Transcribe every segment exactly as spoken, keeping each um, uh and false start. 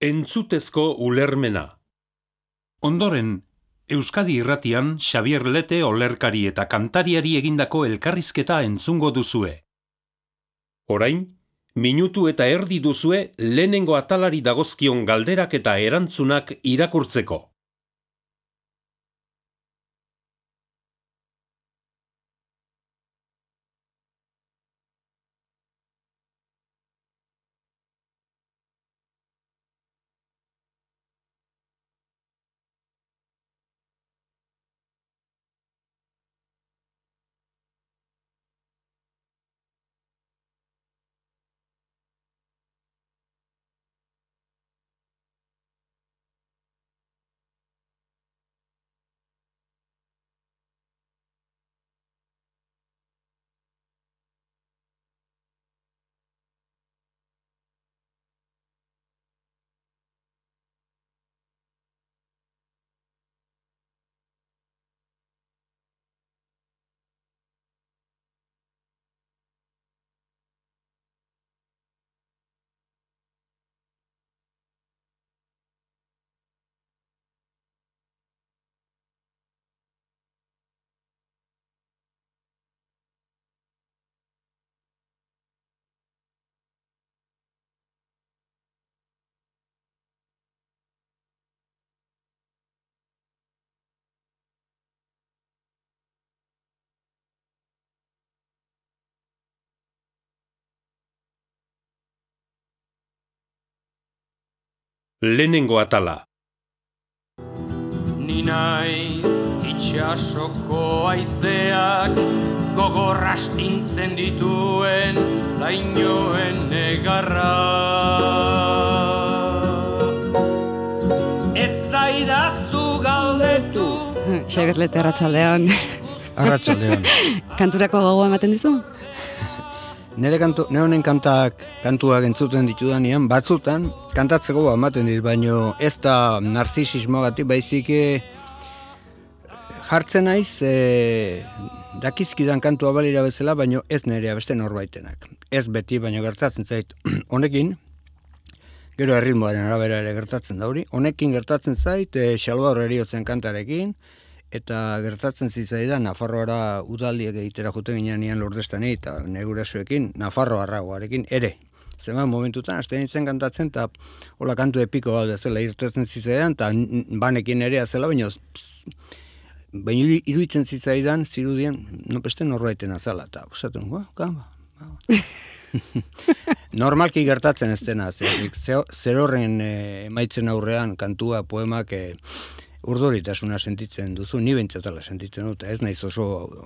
Entzutezko ulermena. Ondoren, Euskadi Irratian Xabier Lete olerkari eta kantariari egindako elkarrizketa entzungo duzue. Orain, minutu eta erdi duzue lehenengo atalari dagozkion galderak eta erantzunak irakurtzeko. Lehenengo atala. Ni naiz itxasoko haizeak gogor astintzen dituen lainoen negarra. Ez zaidazu galdetu. Xabier Lete, arratsaldeon. Arratsaldeon. Kanturako gogoa ematen dizu? Nere kantu, ne honen kantak, kantuak entzuten ditudanean, batzutan kantatzeko ematen dit, baino ez da narzisismoagatik, baizik jartzen naiz e, dakizkidan kantua balira bezala, baino ez nerea beste norbaitenak. Ez beti, baino gertatzen zait honekin, gero erritmoaren arabera ere gertatzen da hori, honekin gertatzen zait e, Salvador Heriotzen kantarekin, eta gertatzen zitzaidan Nafarroara udaldiek egitera juten ginean Lordestanei eta negurasoekin Nafarroarragoarekin ere. Zenbat momentutan, haste nintzen kantatzen, eta hola kantu epiko bat bezala irtetzen zitzaidan, eta banekin ere azela, baina baina iruditzen zitzaidan, zirudien, no beste norbaiten azala, eta usaten, ba, kama, normalki gertatzen ez dena, zer horren emaitzen aurrean kantua, poemak, e, urduritasuna sentitzen duzu, ni bentsatala sentitzen dut, ez naiz oso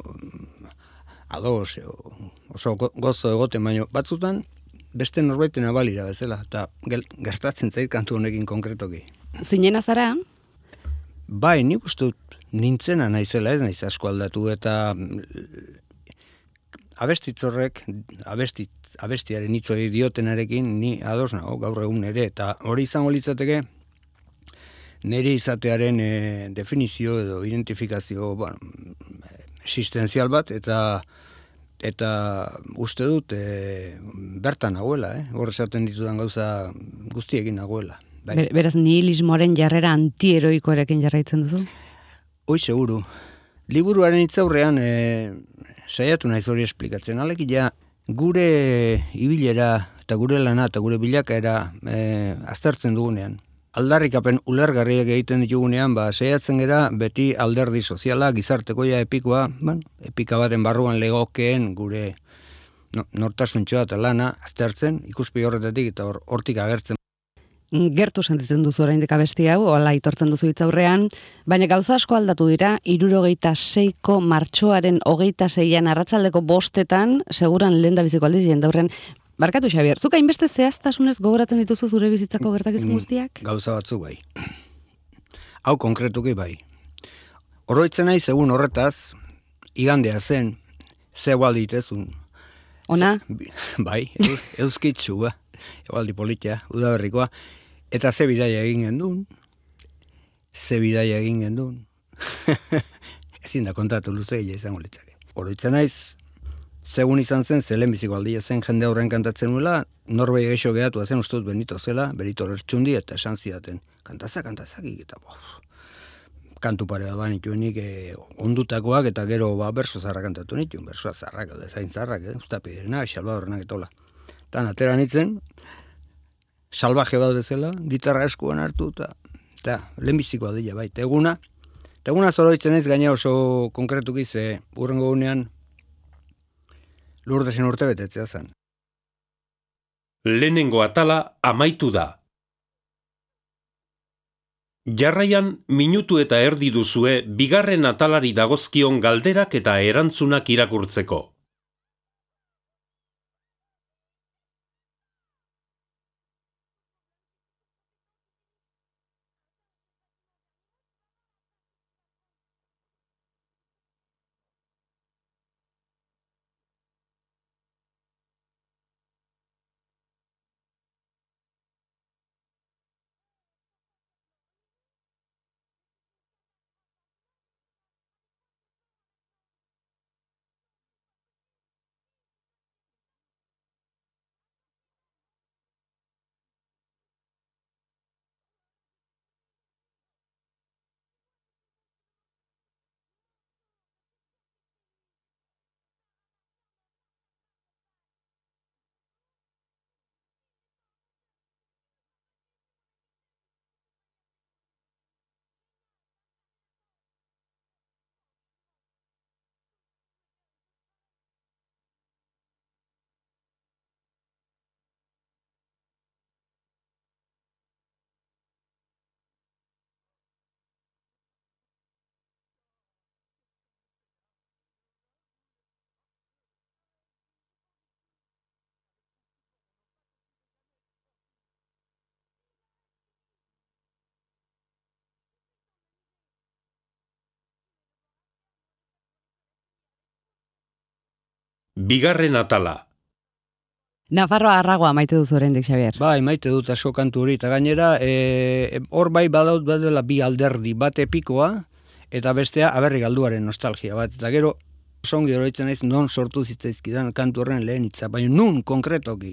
ados, oso gozo egoten, baino batzutan beste norbaiten abalira bezala, eta gertatzen zait kantu honekin konkretoki. Zinena zara? Bai, nik uste dut nintzena naizela, ez naiz asko aldatu, eta abestitzorrek, abestit, abestiaren hitzoi diotenarekin ni ados nago gaur egun ere, eta hori izango litzateke nire izatearen e, definizio edo identifikazio bueno, existenzial bat, eta eta uste dut e, bertan nagoela, eh? Hor esaten ditudan gauza guztiekin nagoela. Bai. Ber, beraz, nihilismoaren jarrera antieroikoarekin jarraitzen duzu? Hoi, seguru. Liburuaren hitzaurrean e, saiatu naiz hori esplikatzen. Alekia gure ibilera eta gure lana eta gure bilakaera e, aztertzen dugunean. Aldarrikapen ulergarriak egiten ditugunean, ba, saiatzen gera beti alderdi soziala, gizartekoia epikoa, ban, epika baten barruan legokeen gure no, nortasuntxoa eta lana aztertzen, ikuspegi horretatik eta hor, hortik agertzen. Gertu sentitzen duzu oraindik abesti hau, hola aitortzen duzu hitzaurrean, baina gauza asko aldatu dira, hirurogeita seiko martxoaren hogeita seian arratsaldeko bostetan, seguran lehen da biziko aldiz jendaurren. Barkatu, Xabier, zuk hainbeste zehaztasunez gogoratzen dituzu zure bizitzako gertakizun guztiak? Gauza batzu bai. Hau konkretuki bai. Oroitzen naiz egun horretaz, igandea zen, ze egualdi itezun. Ona? Bai, euskitsua, egualdi politia, udaberrikoa, eta ze bidaia egin gendun, ze bidaia egin gendun. Ezin da kontatu luzeia izango litzake. Oroitzen naiz, Zegun izan zen, ze lehenbiziko aldia zen jende aurren kantatzen nuela, norbei geixo gehatu zen ustut Benito zela, Benito Lertxundi, eta esan zidaten, kantaza, kantazakik, eta bof, kantu pare bat nituenik eh, ondutakoak, eta gero ba, berso zarrak kantatu nituen, bersoa zarrak, edo zain zarrak, eh, Uztapirena, Salvadorrenak etola. Tan atera nitzen, salvaje bat bezala, gitarra eskuan hartu, eta, eta lehenbiziko aldia baita, eguna, eta eguna zoroitzen ez gaina oso konkretuki ze urrengo gunean, Lurdesen urte betetzea zen. Lehenengo atala amaitu da. Jarraian minutu eta erdi duzue bigarren atalari dagozkion galderak eta erantzunak irakurtzeko. Bigarren atala. Nafarroa arragoa maite duzu oraindik, Xabier. Bai, maite dut asko kantu hori, eta gainera, e, hor bai badaut badela bi alderdi, bat epikoa, eta bestea aberri galduaren nostalgia bat, eta gero, songi oroitzen naiz non sortu zitzaizkidan kantu horren lehen hitza, baina nun konkretoki.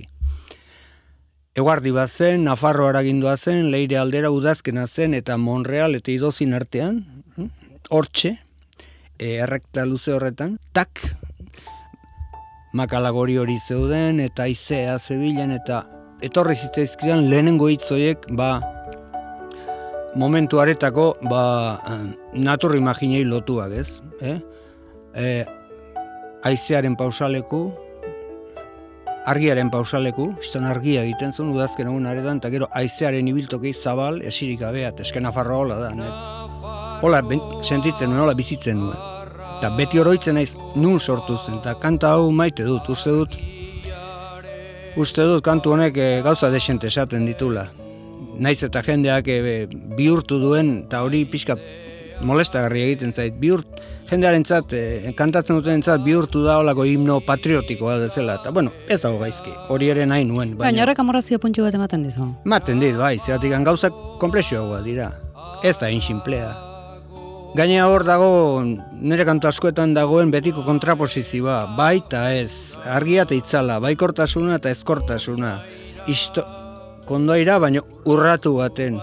Eguardi bat zen, Nafarroa aragindua zen, Leire aldera udazkena zen, eta Monreal eta Idozin artean, hortxe, e, errekta luze horretan, tak, makalagori hori zeuden, eta izea zebilen, eta etorri zitzaizkidan lehenengo hitzoiek, ba, momentu aretako, ba, natur imaginei lotuak, ez? Eh? E, aizearen pausaleku, argiaren pausaleku, iston argia egiten zuen, udazken egun aretan, eta gero aizearen ibiltokei zabal, esirik abea, eske Nafarroa hola da, net. Hola, ben, sentitzen nuen, hola bizitzen nuen. Eta beti oroitzen naiz nun sortu zen, eta kanta hau maite dut, uste dut, uste dut kantu honek e, gauza desente esaten ditula. Naiz eta jendeak e, bihurtu duen, eta hori pixka molestagarri egiten zait, bihurt, jendearentzat, e, kantatzen dutenentzat bihurtu da olako himno patriotikoa bezala, eta bueno, ez dago gaizki, hori ere nahi nuen. Baina, baina horrek amorrazio puntu bat ematen dizu. Ematen dit, bai, zeatik gauzak konplexioagoa dira, ez da inxinplea. Gaina hor dago, nire kantu askoetan dagoen betiko kontraposizioa, bai eta ez, argia eta itzala, baikortasuna eta ezkortasuna, isto, kondaira, baina urratu baten.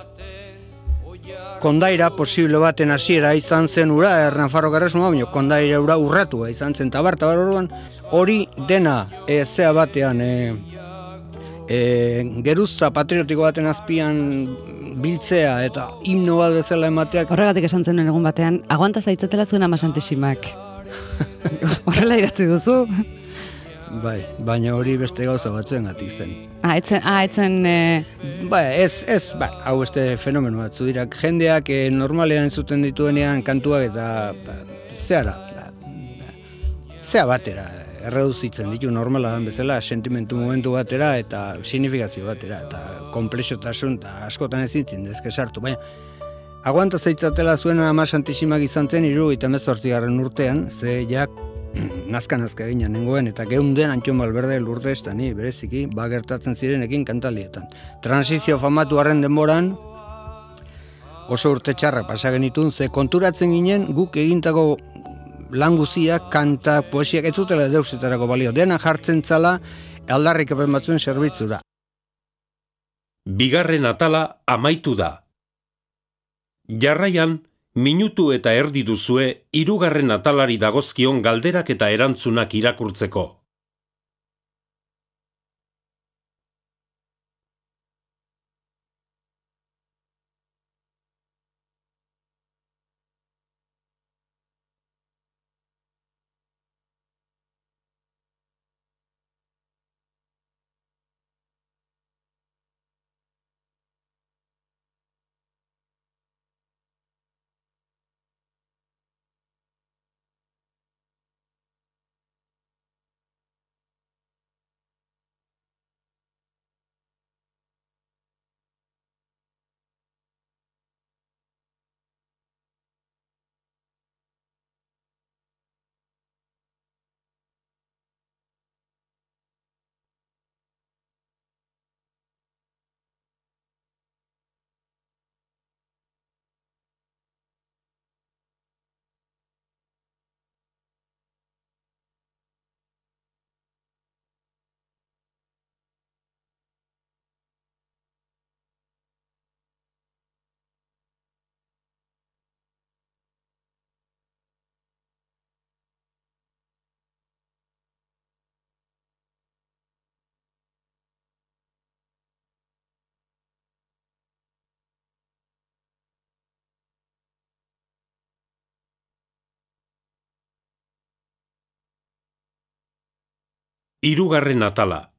Kondaira posible baten hasiera izan zen ura, er Nafarro Garresuma, baina kondaira ura urratua izan zen, tabar, tabar orduan, hori dena, e, zea batean, e, e, geruzza patriotiko baten azpian, biltzea eta himno bat bezala emateak. Horregatik esan zenuen egun batean, aguanta zaitzatela zuen Ama Santisimak. Horrela idatzi duzu. Bai, baina hori beste gauza batzuen gatik zen. Ah, etzen, ah, etzen... E... Bai, ez, ez, bai, hau beste fenomeno batzu dira. Jendeak e, normalean entzuten dituenean kantuak eta ba, zehara, ba, zea batera, erreduzitzen ditu normala dan bezala, sentimentu momentu batera eta signifikazio batera, eta komplexotasun eta askotan ez dintzen dezke sartu. Baina, aguanta zaitzatela zuen Ama Santisimak izan zen hirurogeita hemezortzigarren urtean, ze jak nazka-nazka egina nengoen, eta geunden Antxon Balberde Lurdestani bereziki, ba gertatzen zirenekin kantalietan. Transizio famatu harren denboran, oso urte txarra pasa genitun, ze konturatzen ginen guk egintako lan guziak, kantak, poesiak, ez zutela deusetarako balio. Dena jartzen zala aldarrikapen batzuen zerbitzura. Bigarren atala amaitu da. Jarraian, minutu eta erdi duzue hirugarren atalari dagozkion galderak eta erantzunak irakurtzeko. Hirugarren atala.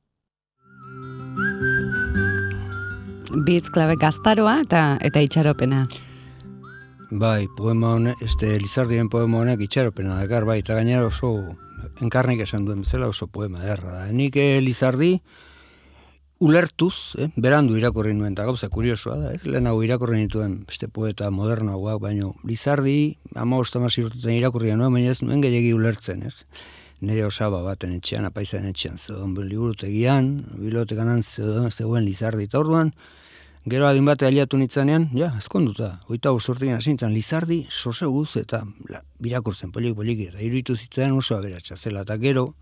Bitz klabe gaztaroa eta eta itxaropena. Bai, poema honek, este Lizardien poema honek itxaropena dakar, bai, eta gainera oso enkarnik esan duen bezala oso poema derra da. Nik eh, Lizardi ulertuz, eh, berandu irakurri nuen, eta gauza kuriosoa da, eh? Lehenago irakurri nituen beste poeta modernagoak, baino Lizardi ama ostamasi urtuten irakurria nuen, baina ez nuen gehiagi ulertzen, ez? Nere osaba baten etxean, apaizaren etxean, zegoen liburutegian, bibliotekan zegoen Lizardi, eta orduan, gero adin bate aliatu nitzanean, ja, ezkonduta, oita bosturtekin asintzan, Lizardi soseguz eta la, birakurtzen polik-poliki, eta iruditu zitzaren oso aberatsa zela, eta gero,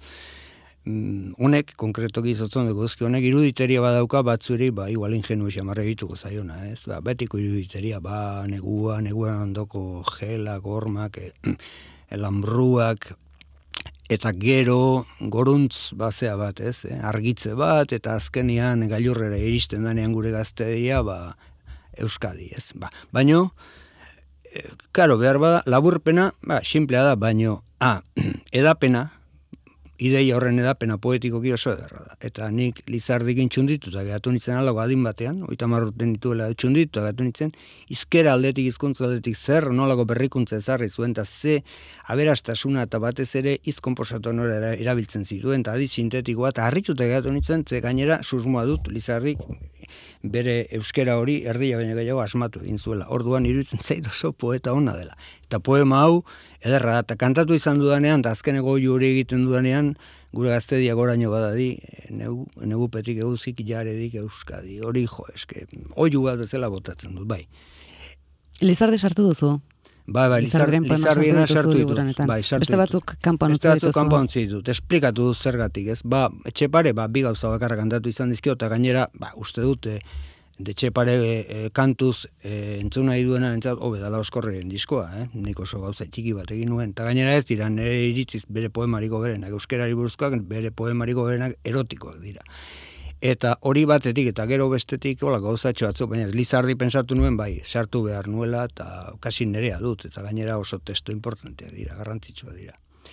mm, honek, konkretoki izotzen dugu ezki, honek iruditeria badauka batzueri, ba, igual ingenu xamarra egituko zaiona, ez, ba, betiko iruditeria, ba, negua, neguan ondoko gelak, hormak, e, elambruak, eta gero goruntz bazea bat, ez, eh? Argitze bat, eta azkenean gailurrera iristen danean gure gaztedia, ba, Euskadi, ez. Ba, baino, e, karo, behar bada, laburpena, ba, simplea da, baino, ah, edapena, ideia horren edapena poetikoki oso edarra da. Eta nik Lizardikin txunditu, eta gehatu nintzen alago adin batean, oita marruten dituela txunditu, eta gehatu nintzen, izkera aldetik, hizkuntza aldetik zer, nolako berrikuntza ezarri zuen, eta ze aberastasuna eta batez ere izkonposatu nora erabiltzen zituen, eta adit sintetikoa, eta harrituta gehatu nintzen, ze gainera susmoa dut Lizardik bere euskera hori erdia baina gehiago asmatu egin zuela. Orduan iruditzen zait oso poeta ona dela. Eta poema hau ederra da, eta kantatu izan dudanean, eta azkeneko hori egiten dudanean, gure gaztedia goraino badadi, negu, negupetik euzik jaredik Euskadi. Hori jo, eske, oiu bat bezala botatzen dut, bai. Lizardi sartu duzu? Bai, bai, Lizardiena sartu ditut. Bai, sartu Beste batzuk kanpoan utzi dituzu. Beste batzuk kanpoan utzi ditut. Esplikatu dut zergatik, ez? Ba, Etxepare, ba, bi gauza bakarra kantatu izan dizkio, eta gainera, ba, uste dute, de Etxepare e, kantuz e, entzun nahi duena entzat, hobe, dala oskorreren diskoa, eh? Nik oso gauza txiki bat egin nuen. Eta gainera ez dira, nire iritziz bere poemariko berenak, euskerari buruzkoak bere poemariko berenak erotikoak dira. Eta hori batetik eta gero bestetik hola gauzatxo atzu, baina Lizardi pensatu nuen bai, sartu behar nuela eta kasi nerea dut, eta gainera oso testo importantea dira, garrantzitsua dira.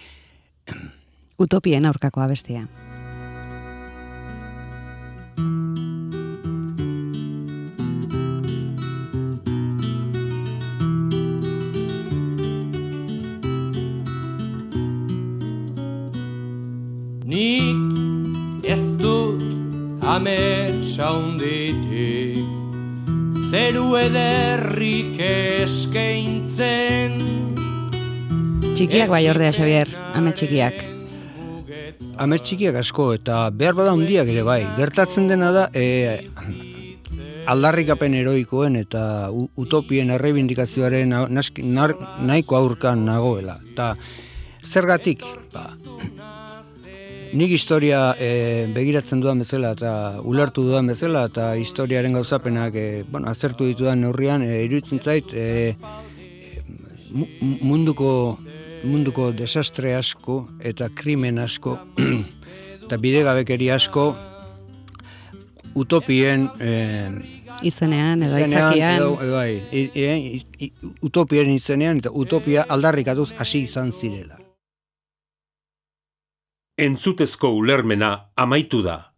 Utopien aurkako abestia. Nik ez dut ametsa hunditik, zeru ederrik eskeintzen. Txikiak bai ordea, Xabier, amets txikiak. Amets txikiak asko, eta behar bada hundiak ere bai. Gertatzen dena da, e, aldarrikapen heroikoen eta utopien errebindikazioaren nahiko aurkan nagoela. Eta zergatik? Ba, nik historia e, begiratzen dudan bezala eta ulertu dudan bezala eta historiaren gauzapenak e, bueno, azertu ditudan neurrian e, iruditzen zait e, munduko munduko desastre asko eta krimen asko eta bidegabekeri asko utopien e, izenean edo aitzakian edo, edo, bai, e, e, e, utopien izenean eta utopia aldarrikatuz hasi izan zirela. Entzutezko ulermena amaitu da.